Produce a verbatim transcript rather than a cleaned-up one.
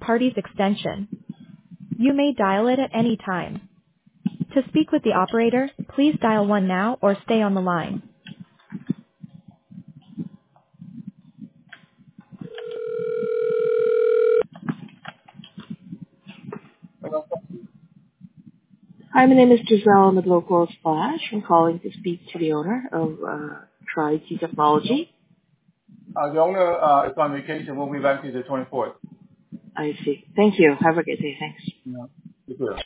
party's extension. You may dial it at any time. To speak with the operator, please dial one now or stay on the line. Hi, my name is Giselle. I'm at Local Splash. I'm calling to speak to the owner of uh, Tri-T Technology. Uh, the owner uh, is on vacation. We'll be back to the twenty-fourth. I see. Thank you. Have a good day. Thanks. Yeah. Good.